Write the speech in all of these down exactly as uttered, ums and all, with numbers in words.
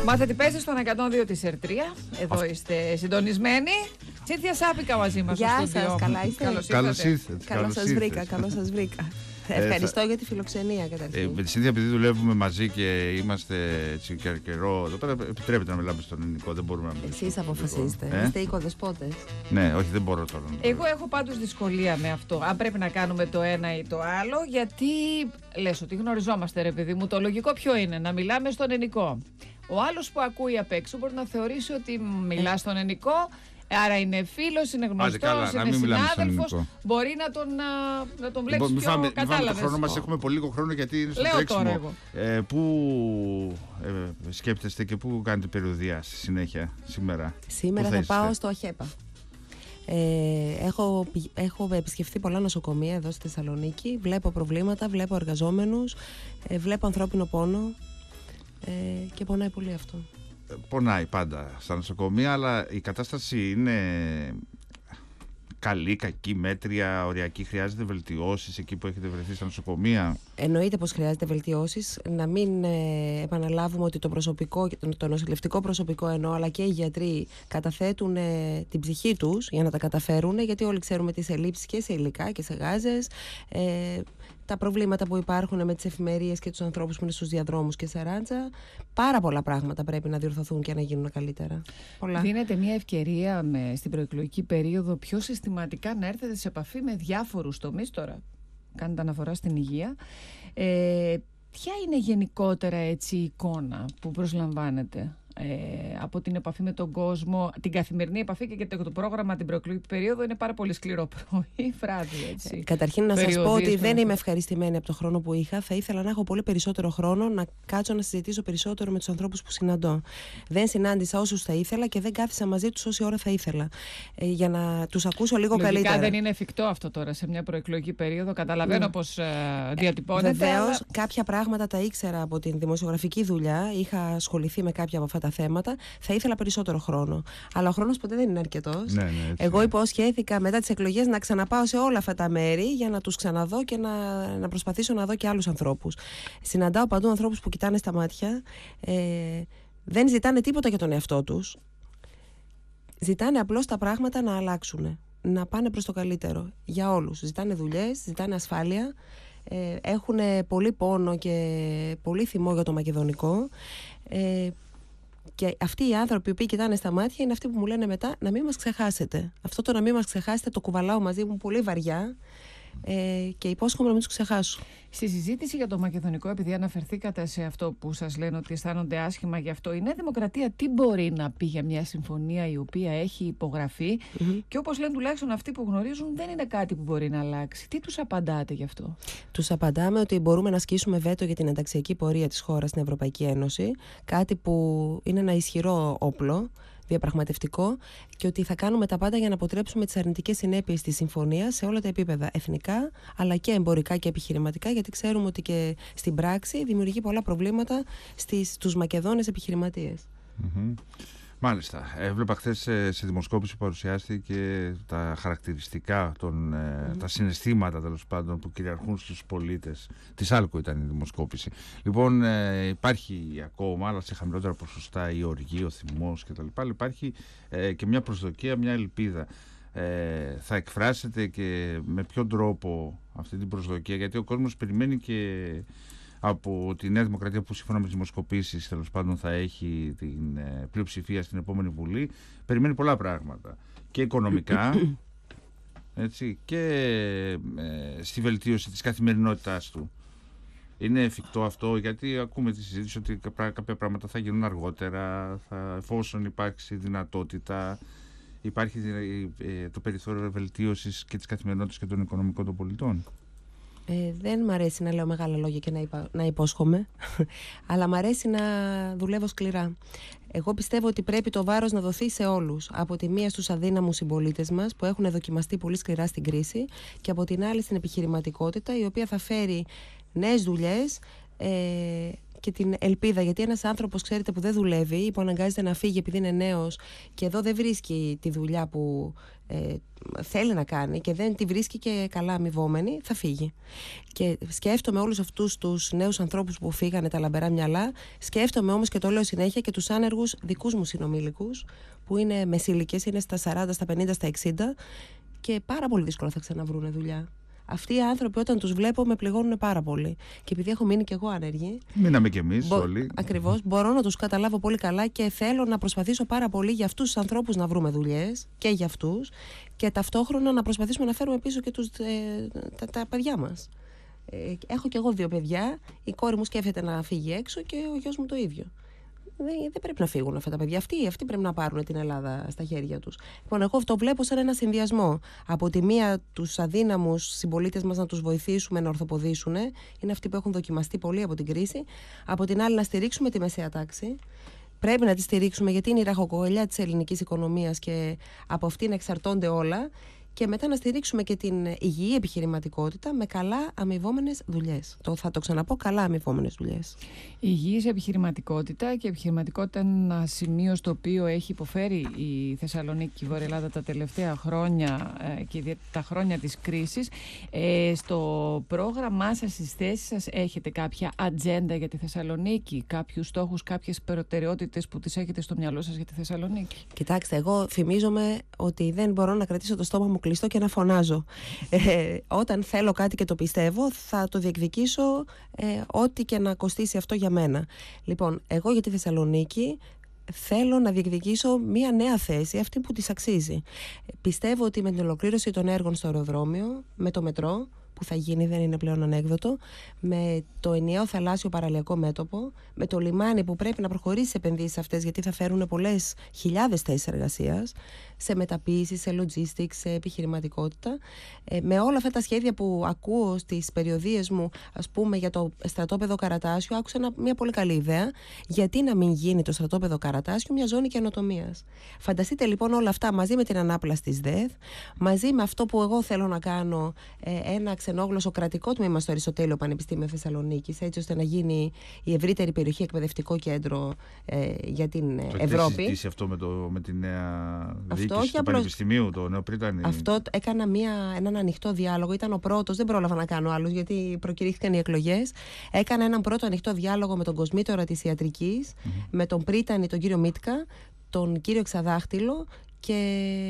Μάθετε παίζει στον εκατόν δύο της Ερτρία. Εδώ Αυτό. Είστε συντονισμένοι. Σύνθια Σάπικα μαζί μας. Γεια σας, καλά είστε? Καλώς ήρθατε. Καλώς σας βρήκα, καλώς σας βρήκα. Ευχαριστώ ε, θα... για τη φιλοξενία καταρχήν. Ε, με τη Σύνθια, επειδή δουλεύουμε μαζί και είμαστε έτσι και καιρό εδώ πέρα, επιτρέπεται να μιλάμε στον ελληνικό, δεν μπορούμε να μιλάμε. Εσείς αποφασίστε. Ε? Είστε οικοδεσπότες. Ναι, όχι, δεν μπορώ τώρα. Εγώ έχω πάντως δυσκολία με αυτό. Αν πρέπει να κάνουμε το ένα ή το άλλο, γιατί λες ότι γνωριζόμαστε, ρε παιδί μου. Το λογικό ποιο είναι, να μιλάμε στον ελληνικό. Ο άλλος που ακούει απ' έξω μπορεί να θεωρήσει ότι μιλά στον ελληνικό. Άρα είναι φίλος, είναι γνωστός, είναι συνάδελφος. Μπορεί να τον, να τον βλέπει πιο φάμε, κατάλαβες. Το χρόνο μας έχουμε πολύ λίγο χρόνο γιατί είναι στο Λέω τρέξιμο. Ε, πού ε, σκέπτεστε και πού κάνετε περιοδεία στη συνέχεια σήμερα? Σήμερα θα πάω στο ΑΧΕΠΑ. Ε, έχω, έχω επισκεφθεί πολλά νοσοκομεία εδώ στη Θεσσαλονίκη. Βλέπω προβλήματα, βλέπω εργαζόμενους, ε, βλέπω ανθρώπινο πόνο ε, και πονάει πολύ αυτό. Πονάει πάντα στα νοσοκομεία, αλλά η κατάσταση είναι καλή, κακή, μέτρια, οριακή? Χρειάζεται βελτιώσεις εκεί που έχετε βρεθεί στα νοσοκομεία? Εννοείται πως χρειάζεται βελτιώσεις. Να μην ε, επαναλάβουμε ότι το προσωπικό, το νοσηλευτικό προσωπικό εννοώ, αλλά και οι γιατροί καταθέτουν ε, την ψυχή τους για να τα καταφέρουν, γιατί όλοι ξέρουμε τις ελλείψεις και σε υλικά και σε γάζες, ε, τα προβλήματα που υπάρχουν με τις εφημερίες και τους ανθρώπους που είναι στους διαδρόμους και σε ράντζα. Πάρα πολλά πράγματα πρέπει να διορθωθούν και να γίνουν καλύτερα. Πολλά. Δίνεται μια ευκαιρία με, στην προεκλογική περίοδο πιο συστηματικά να έρθετε σε επαφή με διάφορους τομείς. Τώρα κάνετε αναφορά στην υγεία. Ε, ποια είναι γενικότερα έτσι η εικόνα που προσλαμβάνετε ε, από την επαφή με τον κόσμο, την καθημερινή επαφή, και το, το πρόγραμμα την προεκλογική περίοδο είναι πάρα πολύ σκληρό πρωί, βράδυ, έτσι. Καταρχήν να σας πω ότι δεν είμαι ευχαριστημένη από το χρόνο που είχα. Θα ήθελα να έχω πολύ περισσότερο χρόνο να κάτσω να συζητήσω περισσότερο με τους ανθρώπους που συναντώ. Δεν συνάντησα όσους θα ήθελα και δεν κάθισα μαζί τους όση ώρα θα ήθελα. Ε, για να τους ακούσω λίγο Λογικά καλύτερα. Δεν είναι εφικτό αυτό τώρα σε μια προεκλογική περίοδο. Καταλαβαίνω mm. πως ε, διατυπώνεται. Βεβαίως, αλλά... κάποια πράγματα τα ήξερα από την δημοσιογραφική δουλειά. Είχα ασχοληθεί με κάποια από αυτά τα θέματα. Θα ήθελα περισσότερο χρόνο. Αλλά ο χρόνος ποτέ δεν είναι αρκετός. Ναι, ναι, Εγώ υποσχέθηκα μετά τις εκλογές να ξαναπάω σε όλα αυτά τα μέρη για να τους ξαναδώ και να, να προσπαθήσω να δω και άλλους ανθρώπους. Συναντάω παντού ανθρώπους που κοιτάνε στα μάτια. Ε, δεν ζητάνε τίποτα για τον εαυτό τους. Ζητάνε απλώς τα πράγματα να αλλάξουν. Να πάνε προς το καλύτερο. Για όλους. Ζητάνε δουλειές, ζητάνε ασφάλεια. Ε, έχουν πολύ πόνο και πολύ θυμό για το μακεδονικό. Ε, Και αυτοί οι άνθρωποι που κοιτάνε στα μάτια είναι αυτοί που μου λένε μετά να μην μας ξεχάσετε. Αυτό το να μην μας ξεχάσετε το κουβαλάω μαζί μου πολύ βαριά ε, και υπόσχομαι να μην τους ξεχάσω. Στη συζήτηση για το μακεδονικό, επειδή αναφερθήκατε σε αυτό που σας λένε ότι αισθάνονται άσχημα γι' αυτό, η Νέα Δημοκρατία τι μπορεί να πει για μια συμφωνία η οποία έχει υπογραφεί mm-hmm. και όπως λένε τουλάχιστον αυτοί που γνωρίζουν δεν είναι κάτι που μπορεί να αλλάξει? Τι τους απαντάτε γι' αυτό? Τους απαντάμε ότι μπορούμε να ασκήσουμε βέτο για την ενταξιακή πορεία της χώρας στην Ευρωπαϊκή Ένωση, κάτι που είναι ένα ισχυρό όπλο διαπραγματευτικό, και ότι θα κάνουμε τα πάντα για να αποτρέψουμε τις αρνητικές συνέπειες της συμφωνίας σε όλα τα επίπεδα, εθνικά αλλά και εμπορικά και επιχειρηματικά, γιατί ξέρουμε ότι και στην πράξη δημιουργεί πολλά προβλήματα στις, στους Μακεδόνες επιχειρηματίες. Mm-hmm. Μάλιστα. Έβλεπα χθες σε, σε δημοσκόπηση που παρουσιάστηκε τα χαρακτηριστικά, των, mm. τα συναισθήματα τέλος πάντων που κυριαρχούν στους πολίτες. Της Άλκο ήταν η δημοσκόπηση. Λοιπόν, ε, υπάρχει ακόμα, αλλά σε χαμηλότερα ποσοστά, η οργή, ο θυμός κτλ. Υπάρχει ε, και μια προσδοκία, μια ελπίδα. Ε, θα εκφράσετε και με ποιον τρόπο αυτή την προσδοκία? Γιατί ο κόσμος περιμένει και από τη Νέα Δημοκρατία, που σύμφωνα με τις δημοσκοπήσεις τέλος πάντων θα έχει την ε, πλειοψηφία στην επόμενη Βουλή, περιμένει πολλά πράγματα και οικονομικά έτσι, και ε, στη βελτίωση της καθημερινότητάς του. Είναι εφικτό αυτό? Γιατί ακούμε τη συζήτηση ότι κάποια πράγματα θα γίνουν αργότερα, θα, εφόσον υπάρξει δυνατότητα, υπάρχει ε, το περιθώριο βελτίωσης και της καθημερινότητας και των οικονομικών των πολιτών. Ε, δεν μ' αρέσει να λέω μεγάλα λόγια και να, υπα... να υπόσχομαι, αλλά μ' αρέσει να δουλεύω σκληρά. Εγώ πιστεύω ότι πρέπει το βάρος να δοθεί σε όλους. Από τη μία στους αδύναμους συμπολίτες μας που έχουν δοκιμαστεί πολύ σκληρά στην κρίση, και από την άλλη στην επιχειρηματικότητα, η οποία θα φέρει νέες δουλειές, ε, και την ελπίδα. Γιατί ένας άνθρωπος, ξέρετε, που δεν δουλεύει ή που αναγκάζεται να φύγει επειδή είναι νέος και εδώ δεν βρίσκει τη δουλειά που ε, θέλει να κάνει και δεν τη βρίσκει και καλά αμοιβόμενη, θα φύγει. Και σκέφτομαι όλους αυτούς τους νέους ανθρώπους που φύγανε, τα λαμπερά μυαλά. Σκέφτομαι όμως, και το λέω συνέχεια, και τους άνεργους δικούς μου συνομήλικους, που είναι μεσήλικες, είναι στα σαράντα, στα πενήντα, στα εξήντα και πάρα πολύ δύσκολα θα ξαναβρούνε δουλειά. Αυτοί οι άνθρωποι, όταν τους βλέπω, με πληγώνουν πάρα πολύ. Και επειδή έχω μείνει κι εγώ άνεργη. Μείναμε κι εμείς μπο... όλοι. Ακριβώς. Μπορώ να τους καταλάβω πολύ καλά και θέλω να προσπαθήσω πάρα πολύ για αυτούς τους ανθρώπους να βρούμε δουλειές και για αυτούς. Και ταυτόχρονα να προσπαθήσουμε να φέρουμε πίσω και τους, ε, τα, τα παιδιά μας. Ε, έχω κι εγώ δύο παιδιά. Η κόρη μου σκέφτεται να φύγει έξω και ο γιος μου το ίδιο. Δεν, δεν πρέπει να φύγουν αυτά τα παιδιά. Αυτοί, αυτοί πρέπει να πάρουν την Ελλάδα στα χέρια τους. Λοιπόν, εγώ αυτό βλέπω σαν ένα συνδυασμό. Από τη μία, τους αδύναμους συμπολίτες μας να τους βοηθήσουμε να ορθοποδήσουν. Είναι αυτοί που έχουν δοκιμαστεί πολύ από την κρίση. Από την άλλη, να στηρίξουμε τη μεσαία τάξη. Πρέπει να τη στηρίξουμε γιατί είναι η ραχοκοκαλιά της ελληνικής οικονομίας και από αυτήν εξαρτώνται όλα. Και μετά να στηρίξουμε και την υγιή επιχειρηματικότητα με καλά αμοιβόμενες δουλειές. Το, θα το ξαναπώ, καλά αμοιβόμενες δουλειές. Η υγιής επιχειρηματικότητα και η επιχειρηματικότητα είναι ένα σημείο στο οποίο έχει υποφέρει η Θεσσαλονίκη και η Βόρεια Ελλάδα τα τελευταία χρόνια ε, και τα χρόνια της κρίσης. Ε, στο πρόγραμμά σας, στις θέσεις σας, έχετε κάποια ατζέντα για τη Θεσσαλονίκη, κάποιους στόχους, κάποιες προτεραιότητες που τις έχετε στο μυαλό σας για τη Θεσσαλονίκη? Κοιτάξτε, εγώ θυμίζομαι ότι δεν μπορώ να κρατήσω το στόμα μου κλειστό και να φωνάζω. Ε, όταν θέλω κάτι και το πιστεύω, θα το διεκδικήσω ε, ό,τι και να κοστίσει αυτό για μένα. Λοιπόν, εγώ για τη Θεσσαλονίκη θέλω να διεκδικήσω μία νέα θέση, αυτή που της αξίζει. Πιστεύω ότι με την ολοκλήρωση των έργων στο αεροδρόμιο, με το μετρό, που θα γίνει, δεν είναι πλέον ανέκδοτο, με το ενιαίο θαλάσσιο παραλιακό μέτωπο, με το λιμάνι που πρέπει να προχωρήσει σε επενδύσεις αυτές, γιατί θα φέρουν πολλές χιλιάδες θέσεις εργασίας, σε μεταποίηση, σε logistics, σε επιχειρηματικότητα, ε, με όλα αυτά τα σχέδια που ακούω στις περιοδίες μου, ας πούμε για το στρατόπεδο Καρατάσιο, άκουσα ένα, μια πολύ καλή ιδέα. Γιατί να μην γίνει το στρατόπεδο Καρατάσιο μια ζώνη καινοτομίας? Φανταστείτε λοιπόν όλα αυτά μαζί με την ανάπλαση της ΔΕΘ, μαζί με αυτό που εγώ θέλω να κάνω, ε, ένα ξενόγλωσσο κρατικό τμήμα στο Αριστοτέλειο Πανεπιστήμιο Θεσσαλονίκης, έτσι ώστε να γίνει η ευρύτερη περιοχή εκπαιδευτικό κέντρο ε, για την το Ευρώπη. Έχετε συζητήσει αυτό με, το, με τη νέα διοίκηση του απλώς... Πανεπιστημίου, το νέο Πρίτανη? Αυτό έκανα μια, έναν ανοιχτό διάλογο. Ήταν ο πρώτος, δεν πρόλαβα να κάνω άλλους γιατί προκηρύχθηκαν οι εκλογές. Έκανα έναν πρώτο ανοιχτό διάλογο με τον κοσμήτορα της ιατρικής, mm-hmm. με τον Πρίτανη, τον κύριο Μίτκα, τον κύριο Ξαδάχτυλο και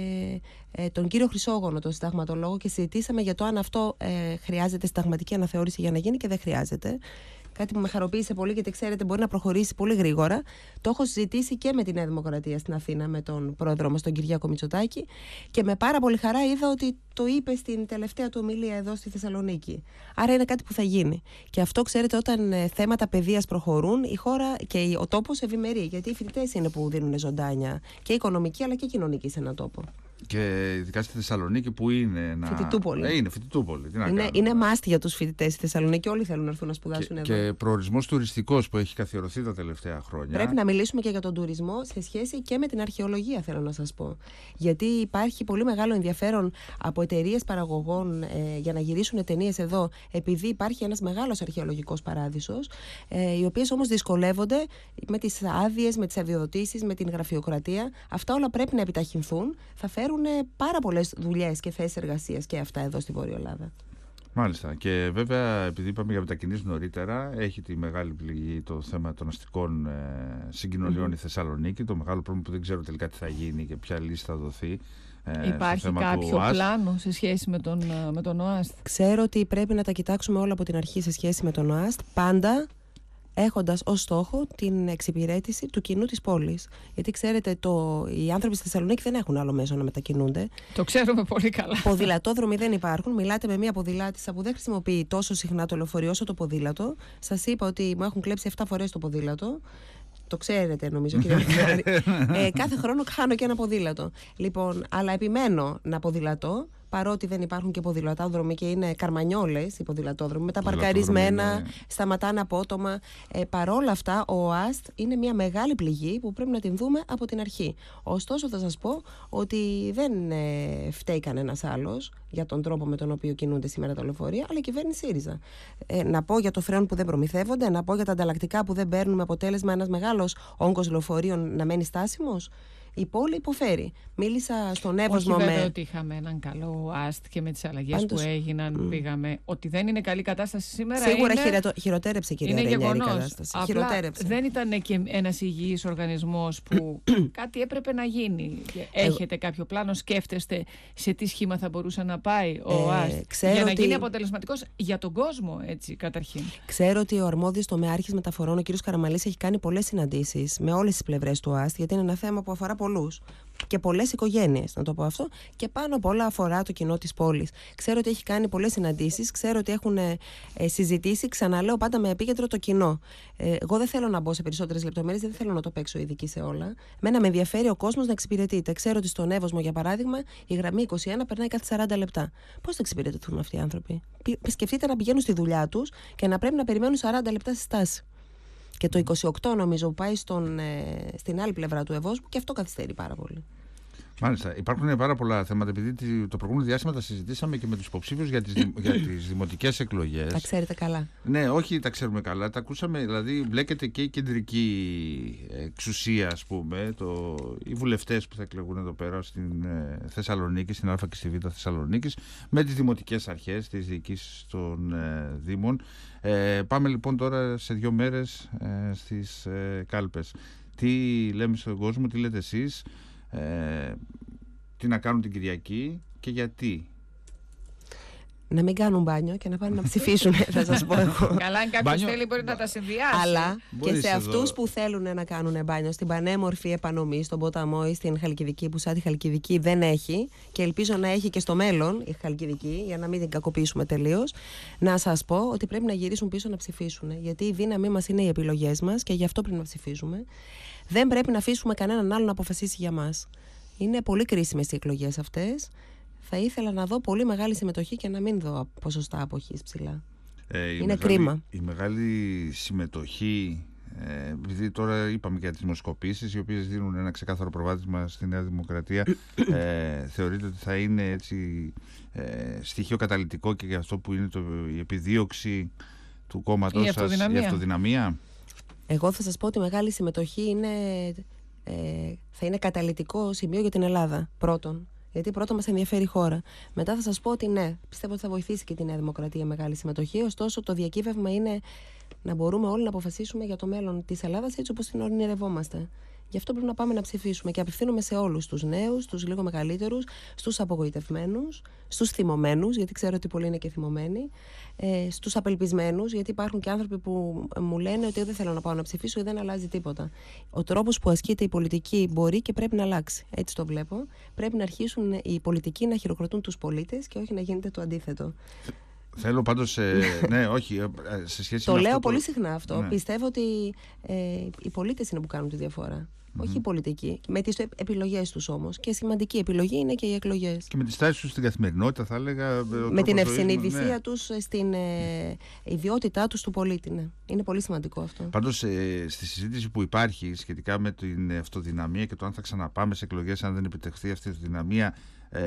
ε, τον κύριο Χρυσόγονο, τον συνταγματολόγο, και συζητήσαμε για το αν αυτό ε, χρειάζεται συνταγματική αναθεώρηση για να γίνει και δεν χρειάζεται. Κάτι που με χαροποίησε πολύ, γιατί ξέρετε, μπορεί να προχωρήσει πολύ γρήγορα. Το έχω συζητήσει και με τη Νέα Δημοκρατία στην Αθήνα, με τον πρόεδρο μας, τον Κυριάκο Μητσοτάκη, και με πάρα πολύ χαρά είδα ότι το είπε στην τελευταία του ομιλία εδώ στη Θεσσαλονίκη. Άρα είναι κάτι που θα γίνει. Και αυτό, ξέρετε, όταν ε, θέματα παιδείας προχωρούν, η χώρα και ο τόπος ευημερεί. Γιατί οι φοιτητές είναι που δίνουν ζωντάνια, και οικονομική αλλά και κοινωνική σε έναν τόπο. Και ειδικά στη Θεσσαλονίκη που είναι ένα... Φοιτητούπολη. Ε, είναι φοιτητούπολη. Τι να είναι, κάνουμε. είναι μάστη για τους φοιτητές στη Θεσσαλονίκη. Όλοι θέλουν να έρθουν να σπουδάσουν και, εδώ. Και προορισμός τουριστικός που έχει καθιερωθεί τα τελευταία χρόνια. Πρέπει να μιλήσουμε και για τον τουρισμό σε σχέση και με την αρχαιολογία, θέλω να σας πω. Γιατί υπάρχει πολύ μεγάλο ενδιαφέρον από εταιρείες παραγωγών ε, για να γυρίσουν ταινίες εδώ, επειδή υπάρχει ένας μεγάλος αρχαιολογικός παράδεισος, ε, οι οποίες όμως δυσκολεύονται με τις άδειες, με τις αδειοδοτήσεις, με την γραφειοκρατία. Αυτά όλα πρέπει να επιταχυνθούν. Θα φέρουν πάρα πολλές δουλειές και θέσεις εργασίας και αυτά εδώ στη Βόρεια Ελλάδα. Μάλιστα. Και βέβαια, επειδή είπαμε για μετακινήσεις νωρίτερα, έχει τη μεγάλη πληγή το θέμα των αστικών ε, συγκοινωνιών mm-hmm. η Θεσσαλονίκη. Το μεγάλο πρόβλημα που δεν ξέρω τελικά τι θα γίνει και ποια λύση θα δοθεί. Ε, Υπάρχει κάποιο πλάνο σε σχέση με τον, με τον ΟΑΣΤ? Ξέρω ότι πρέπει να τα κοιτάξουμε όλα από την αρχή σε σχέση με τον ΟΑΣΤ. Πάντα έχοντας ως στόχο την εξυπηρέτηση του κοινού της πόλης. Γιατί ξέρετε, το, οι άνθρωποι στη Θεσσαλονίκη δεν έχουν άλλο μέσο να μετακινούνται. Το ξέρουμε πολύ καλά. Ποδηλατόδρομοι δεν υπάρχουν. Μιλάτε με μία ποδηλάτισσα που δεν χρησιμοποιεί τόσο συχνά το λεωφορείο όσο το ποδήλατο. Σας είπα ότι μου έχουν κλέψει επτά φορές το ποδήλατο. Το ξέρετε, νομίζω, κύριε Λεκάρη. ε, κάθε χρόνο χάνω και ένα ποδήλατο. Λοιπόν, αλλά επιμένω να ποδηλατώ. παρότι δεν υπάρχουν και ποδηλατόδρομοι και είναι καρμανιόλες οι ποδηλατόδρομοι, με τα παρκαρισμένα, είναι... σταματάνε απότομα. Ε, παρόλα αυτά, ο ΟΑΣΤ είναι μια μεγάλη πληγή που πρέπει να την δούμε από την αρχή. Ωστόσο, θα σας πω ότι δεν ε, φταίει κανένας άλλος για τον τρόπο με τον οποίο κινούνται σήμερα τα λεωφορεία, αλλά η κυβέρνηση ΣΥΡΙΖΑ. Ε, να πω για το φρέον που δεν προμηθεύονται, να πω για τα ανταλλακτικά που δεν παίρνουν, με αποτέλεσμα ένας μεγάλος όγκος λεωφορείων να μένει στάσιμος. Η πόλη υποφέρει. Μίλησα στον Εύωσμο με. Όχι βέβαια ότι είχαμε έναν καλό ΑΣΤ και με τις αλλαγές Πάντως... που έγιναν mm. πήγαμε. Ότι δεν είναι καλή κατάσταση σήμερα. Σίγουρα είναι... χειροτο... χειροτέρεψε, κυρία Ρενιέρη, η κατάσταση. Απλά χειροτέρεψε. Δεν ήταν και ένας υγιής οργανισμός που κάτι έπρεπε να γίνει. Έχετε Εγώ... κάποιο πλάνο, σκέφτεστε σε τι σχήμα θα μπορούσε να πάει ο ε, ΑΣΤ για να ότι... γίνει αποτελεσματικός για τον κόσμο, έτσι, καταρχήν. Ξέρω ότι ο αρμόδιος τομεάρχης μεταφορών, ο κ. Καραμαλής, έχει κάνει πολλές συναντήσεις με όλες τις πλευρές του ΑΣΤ, γιατί είναι ένα θέμα που αφορά πολλούς και πολλές οικογένειες, να το πω αυτό, και πάνω απ' όλα αφορά το κοινό της πόλης. Ξέρω ότι έχει κάνει πολλές συναντήσεις, ξέρω ότι έχουν ε, συζητήσει, ξαναλέω πάντα με επίκεντρο το κοινό. Ε, εγώ δεν θέλω να μπω σε περισσότερες λεπτομέρειες, δεν θέλω να το παίξω ειδική σε όλα. Μένα με ενδιαφέρει ο κόσμος να εξυπηρετείται. Ξέρω ότι στον Εύωσμο, για παράδειγμα, η γραμμή είκοσι ένα περνάει κάθε σαράντα λεπτά. Πώς θα εξυπηρετηθούν αυτοί οι άνθρωποι? Σκεφτείτε να πηγαίνουν στη δουλειά τους και να πρέπει να περιμένουν σαράντα λεπτά στη στάση. Και το είκοσι οκτώ νομίζω που πάει στον, ε, στην άλλη πλευρά του Εβόσμου, και αυτό καθυστερεί πάρα πολύ. Μάλιστα. Υπάρχουν πάρα πολλά θέματα. Επειδή το προηγούμενο διάστημα τα συζητήσαμε και με τους υποψήφιους για τις, για τις δημοτικές εκλογές. Τα ξέρετε καλά. Ναι, όχι τα ξέρουμε καλά. Τα ακούσαμε, δηλαδή μπλέκεται και η κεντρική εξουσία, ας πούμε, το, οι βουλευτές που θα εκλεγούν εδώ πέρα στην ε, Θεσσαλονίκη, στην Α και στη Β Θεσσαλονίκης, με τις δημοτικές αρχές, τις διοικήσεις των ε, Δήμων. Ε, πάμε λοιπόν τώρα σε δύο μέρες ε, στις ε, κάλπες. Τι λέμε στον κόσμο, τι λέτε εσείς? Ε, τι να κάνουν την Κυριακή και γιατί? Να μην κάνουν μπάνιο και να πάνε να ψηφίσουν, θα σας πω εγώ. Καλά, αν κάποιος θέλει μπορεί να τα συνδυάσει. Αλλά Μπορείς και σε εδώ... αυτούς που θέλουν να κάνουν μπάνιο, στην πανέμορφη επανομή, στον ποταμό ή στην Χαλκιδική, που σαν τη Χαλκιδική δεν έχει, και ελπίζω να έχει και στο μέλλον η Χαλκιδική, για να μην την κακοποιήσουμε τελείως, να σας πω ότι πρέπει να γυρίσουν πίσω να ψηφίσουν. Γιατί η δύναμή μας είναι οι επιλογές μας και γι' αυτό πρέπει να ψηφίζουμε. Δεν πρέπει να αφήσουμε κανέναν άλλο να αποφασίσει για μας. Είναι πολύ κρίσιμες οι εκλογές αυτές. Θα ήθελα να δω πολύ μεγάλη συμμετοχή και να μην δω ποσοστά αποχής ψηλά. Ε, είναι μεγάλη, κρίμα. Η μεγάλη συμμετοχή, ε, επειδή τώρα είπαμε για τις δημοσκοπήσεις, οι οποίες δίνουν ένα ξεκάθαρο προβάδισμα στη Νέα Δημοκρατία, ε, θεωρείτε ότι θα είναι έτσι, ε, στοιχείο καταλυτικό και για αυτό που είναι το, η επιδίωξη του κόμματος η σας, αυτοδυναμία. η αυτοδυναμία? Εγώ θα σας πω ότι η μεγάλη συμμετοχή είναι, ε, θα είναι καταλυτικό σημείο για την Ελλάδα, πρώτον. Γιατί πρώτα μας ενδιαφέρει η χώρα. Μετά θα σας πω ότι ναι, πιστεύω ότι θα βοηθήσει και τη Νέα Δημοκρατία μεγάλη συμμετοχή. Ωστόσο, το διακύβευμα είναι να μπορούμε όλοι να αποφασίσουμε για το μέλλον της Ελλάδας έτσι όπως την ονειρευόμαστε. Γι' αυτό πρέπει να πάμε να ψηφίσουμε και απευθύνομαι σε όλους τους νέους, τους λίγο μεγαλύτερους, στους απογοητευμένους, στους θυμωμένους, γιατί ξέρω ότι πολλοί είναι και θυμωμένοι, ε, στους απελπισμένους, γιατί υπάρχουν και άνθρωποι που μου λένε ότι δεν θέλω να πάω να ψηφίσω ή δεν αλλάζει τίποτα. Ο τρόπος που ασκείται η πολιτική μπορεί και πρέπει να αλλάξει. Έτσι το βλέπω. Πρέπει να αρχίσουν οι πολιτικοί να χειροκροτούν τους πολίτες και όχι να γίνεται το αντίθετο. Θέλω πάντως, ε, ναι, όχι, σε σχέση το με λέω αυτό πολύ το... συχνά αυτό. Ναι. Πιστεύω ότι ε, οι πολίτες είναι που κάνουν τη διαφορά. Mm-hmm. Όχι οι πολιτικοί. Με τις επιλογές τους όμως. Και σημαντική επιλογή είναι και οι εκλογές. Και με τις τάσεις τους στην καθημερινότητα, θα έλεγα. Με την ευσυνειδησία ναι. τους, στην ε, ιδιότητά τους του πολίτη. Ναι. Είναι πολύ σημαντικό αυτό. Πάντως, ε, στη συζήτηση που υπάρχει σχετικά με την αυτοδυναμία και το αν θα ξαναπάμε σε εκλογές, αν δεν επιτευχθεί αυτή η αυτοδυναμία. Ε,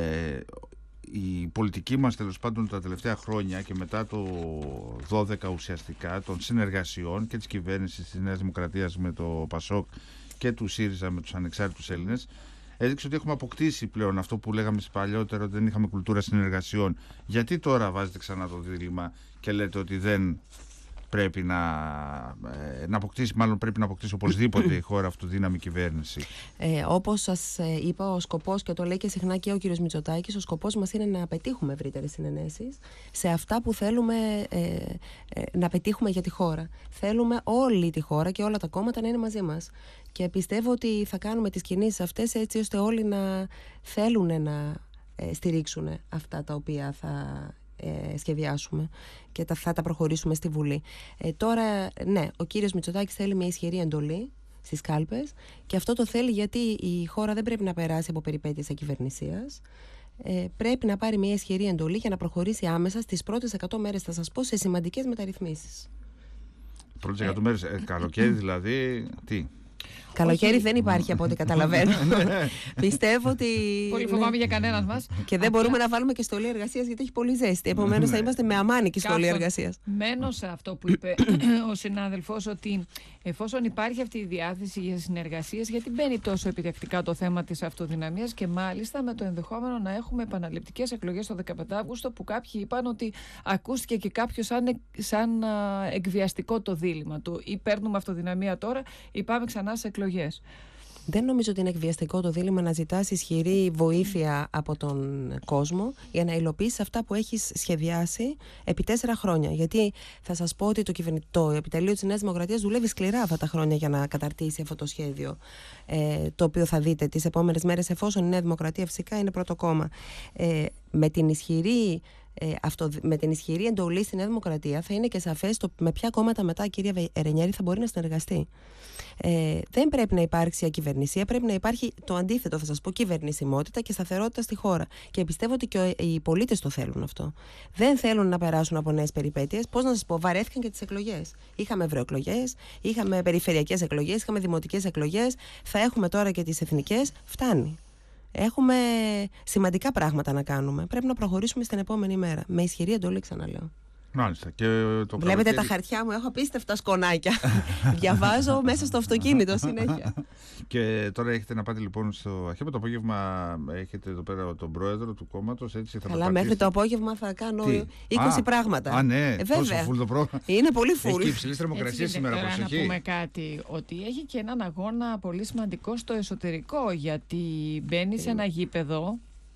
η πολιτική μας τέλος πάντων τα τελευταία χρόνια και μετά το δώδεκα ουσιαστικά των συνεργασιών και της κυβέρνησης της Νέας Δημοκρατίας με το ΠΑΣΟΚ και του ΣΥΡΙΖΑ με τους ανεξάρτητους Έλληνες έδειξε ότι έχουμε αποκτήσει πλέον αυτό που λέγαμε παλιότερα, ότι δεν είχαμε κουλτούρα συνεργασιών. Γιατί τώρα βάζετε ξανά το δίλημμα και λέτε ότι δεν πρέπει να, να αποκτήσει, μάλλον πρέπει να αποκτήσει οπωσδήποτε η χώρα αυτοδύναμη κυβέρνηση? Ε, όπως σας είπα, ο σκοπός, και το λέει και συχνά και ο κύριος Μητσοτάκης, ο σκοπός μας είναι να πετύχουμε ευρύτερες συνενέσεις σε αυτά που θέλουμε ε, ε, να πετύχουμε για τη χώρα. Θέλουμε όλη τη χώρα και όλα τα κόμματα να είναι μαζί μας. Και πιστεύω ότι θα κάνουμε τις κινήσεις αυτές έτσι ώστε όλοι να θέλουν να ε, στηρίξουν αυτά τα οποία θα Ε, σχεδιάσουμε και τα, θα τα προχωρήσουμε στη Βουλή. Ε, τώρα, ναι, ο κύριος Μητσοτάκης θέλει μια ισχυρή εντολή στις κάλπες και αυτό το θέλει γιατί η χώρα δεν πρέπει να περάσει από περιπέτειες ακυβερνησίας. ε, πρέπει να πάρει μια ισχυρή εντολή για να προχωρήσει άμεσα στις πρώτες εκατό μέρες, θα σας πω, σε σημαντικές μεταρρυθμίσεις. Πρώτες εκατό μέρες, ε, καλοκαίρι δηλαδή, τι? Καλοκαίρι δεν υπάρχει από ό,τι καταλαβαίνω. Πιστεύω ότι. Πολύ φοβάμαι για κανέναν μας. Και δεν μπορούμε να βάλουμε και στολή εργασίας γιατί έχει πολύ ζέστη. Επομένως θα είμαστε με αμάνικη στολή εργασίας. Μένω σε αυτό που είπε ο συνάδελφος, ότι εφόσον υπάρχει αυτή η διάθεση για συνεργασίες, γιατί μπαίνει τόσο επιτακτικά το θέμα της αυτοδυναμίας και μάλιστα με το ενδεχόμενο να έχουμε επαναληπτικές εκλογές το δεκαπέντε Αυγούστου, που κάποιοι είπαν ότι ακούστηκε και κάποιο σαν, σαν α, εκβιαστικό το δίλημμα του. Ή παίρνουμε αυτοδυναμία τώρα ή πάμε ξανά σε εκλογές. Δεν νομίζω ότι είναι εκβιαστικό το δίλημμα να ζητάς ισχυρή βοήθεια από τον κόσμο για να υλοποιήσεις αυτά που έχεις σχεδιάσει επί τέσσερα χρόνια. Γιατί θα σας πω ότι το, κυβερνη... το επιτελείο της Νέας Δημοκρατίας δουλεύει σκληρά αυτά τα χρόνια για να καταρτήσει αυτό το σχέδιο, ε, το οποίο θα δείτε τις επόμενες μέρες, εφόσον η Νέα Δημοκρατία φυσικά είναι πρώτο κόμμα. Ε, με την ισχυρή Ε, αυτό, με την ισχυρή εντολή στη Νέα Δημοκρατία θα είναι και σαφές το με ποια κόμματα μετά η κυρία Ερενιέρη θα μπορεί να συνεργαστεί. Ε, δεν πρέπει να υπάρξει ακυβερνησία, πρέπει να υπάρχει το αντίθετο, θα σας πω, κυβερνησιμότητα και σταθερότητα στη χώρα. Και πιστεύω ότι και οι πολίτες το θέλουν αυτό. Δεν θέλουν να περάσουν από νέες περιπέτειες. Πώς να σας πω, βαρέθηκαν και τις εκλογές. Είχαμε ευρωεκλογές, είχαμε περιφερειακές εκλογές, είχαμε δημοτικές εκλογές. Θα έχουμε τώρα και τις εθνικές. Φτάνει. Έχουμε σημαντικά πράγματα να κάνουμε. Πρέπει να προχωρήσουμε στην επόμενη μέρα. Με ισχυρή εντολή, ξαναλέω. Μάλιστα. Και το Βλέπετε καλοκαίρι... τα χαρτιά μου, έχω απίστευτα σκονάκια. Διαβάζω μέσα στο αυτοκίνητο συνέχεια. Και τώρα έχετε να πάτε λοιπόν στο Αχέπα. Το απόγευμα έχετε εδώ πέρα τον πρόεδρο του κόμματος. Έτσι, θα Καλά, μέχρι το απόγευμα θα κάνω Τι? είκοσι Α, πράγματα. Α, ναι, ε, τόσο φουλ το πρόγραμμα. Είναι πολύ φουλ. Έχει και υψηλές θερμοκρασίες σήμερα, τώρα προσοχή. να πούμε κάτι, ότι έχει και έναν αγώνα πολύ σημαντικό στο εσωτερικό, γιατί μπαίνει σε ένα γήπεδο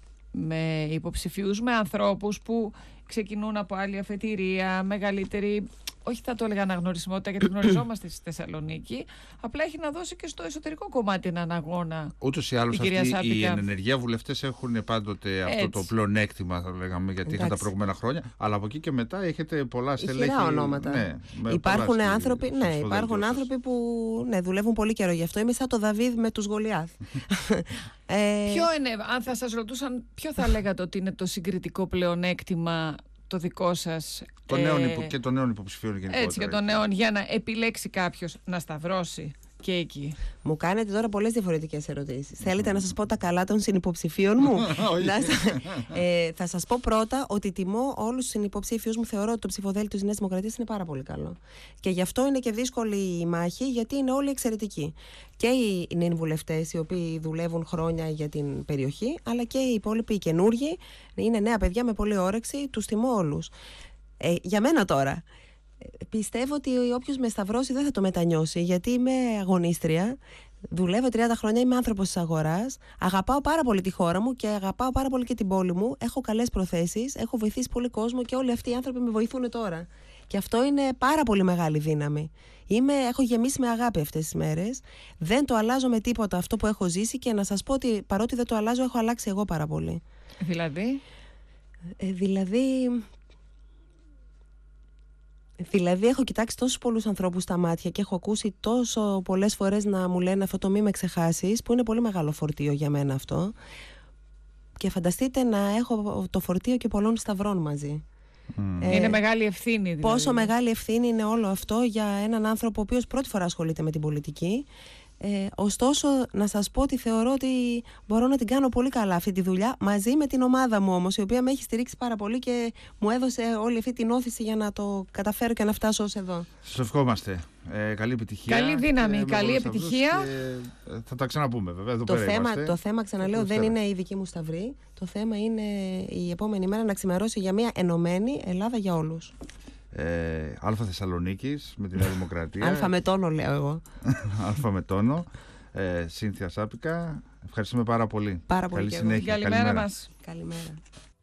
με υποψηφίους, με ανθρώπους που ξεκινούν από άλλη αφετηρία, μεγαλύτερη, όχι θα το έλεγα αναγνωρισιμότητα, γιατί γνωριζόμαστε στη Θεσσαλονίκη, απλά έχει να δώσει και στο εσωτερικό κομμάτι έναν αγώνα. Ούτως ή άλλως αυτοί οι ενεργεία βουλευτές έχουν πάντοτε αυτό Έτσι. το πλεονέκτημα, θα λέγαμε, γιατί είχαν τα προηγούμενα χρόνια, αλλά από εκεί και μετά έχετε πολλά στελέχη. Ισχυρά ονόματα. Ναι, υπάρχουν άνθρωποι, ναι, υπάρχουν άνθρωποι που ναι, δουλεύουν πολύ καιρό γι' αυτό. Είμαι σαν το Δαβίδ με τους Γολιάθ. ε... Ποιο είναι, αν θα σας ρωτούσαν, ποιο θα λέγατε ότι είναι το συγκριτικό πλεονέκτημα το δικό σας, το νέο, ε, και των νέων υποψηφίων γενικότερα. Έτσι, και των νέων, για να επιλέξει κάποιος να σταυρώσει και εκεί. Μου κάνετε τώρα πολλές διαφορετικές ερωτήσεις. Θέλετε να σας πω τα καλά των συνυποψηφίων μου? ε, θα σας πω πρώτα ότι τιμώ όλους τους συνυποψήφιους μου. Θεωρώ ότι το ψηφοδέλτιο της Νέας Δημοκρατίας είναι πάρα πολύ καλό. Και γι' αυτό είναι και δύσκολη η μάχη, γιατί είναι όλοι εξαιρετικοί. Και οι νέοι βουλευτές, οι οποίοι δουλεύουν χρόνια για την περιοχή, αλλά και οι υπόλοιποι οι καινούργοι, είναι νέα παιδιά με πολλή όρεξη, τους τιμώ όλους. Ε, για μένα τώρα, πιστεύω ότι όποιος με σταυρώσει δεν θα το μετανιώσει, γιατί είμαι αγωνίστρια, δουλεύω τριάντα χρόνια, είμαι άνθρωπος της αγοράς, αγαπάω πάρα πολύ τη χώρα μου και αγαπάω πάρα πολύ και την πόλη μου, έχω καλές προθέσεις, έχω βοηθήσει πολύ κόσμο και όλοι αυτοί οι άνθρωποι με βοηθούν τώρα. Και αυτό είναι πάρα πολύ μεγάλη δύναμη. Είμαι, έχω γεμίσει με αγάπη αυτές τις μέρες, δεν το αλλάζω με τίποτα αυτό που έχω ζήσει και να σας πω ότι παρότι δεν το αλλάζω, έχω αλλάξει εγώ πάρα πολύ. Δηλαδή? Ε, δηλαδή... Δηλαδή έχω κοιτάξει τόσους πολλούς ανθρώπους στα μάτια και έχω ακούσει τόσο πολλές φορές να μου λένε αυτό το μη με ξεχάσεις, που είναι πολύ μεγάλο φορτίο για μένα αυτό. Και φανταστείτε να έχω το φορτίο και πολλών σταυρών μαζί. Mm. Ε, είναι μεγάλη ευθύνη δηλαδή. Πόσο μεγάλη ευθύνη είναι όλο αυτό για έναν άνθρωπο ο οποίος πρώτη φορά ασχολείται με την πολιτική. Ε, ωστόσο, να σας πω ότι θεωρώ ότι μπορώ να την κάνω πολύ καλά αυτή τη δουλειά, μαζί με την ομάδα μου όμως, η οποία με έχει στηρίξει πάρα πολύ και μου έδωσε όλη αυτή την όθηση για να το καταφέρω και να φτάσω ως εδώ. Σας ευχόμαστε. Ε, καλή επιτυχία. Καλή δύναμη, και καλή επιτυχία. Και θα τα ξαναπούμε βέβαια. Εδώ το, πέρα θέμα, είμαστε. το θέμα, ξαναλέω, δεν είναι η δική μου σταυρή. Το θέμα είναι η επόμενη μέρα να ξημερώσει για μια ενωμένη Ελλάδα για όλους. Ε, Αλφα Θεσσαλονίκης με τη Νέα Δημοκρατία. Αλφα με τόνο, λέω εγώ. Αλφα με τόνο. Ε, Σύνθια Σάπικα. Ευχαριστούμε πάρα πολύ. Πάρα πολύ. Καλή συνέχεια. Καλημέρα μας. Καλημέρα.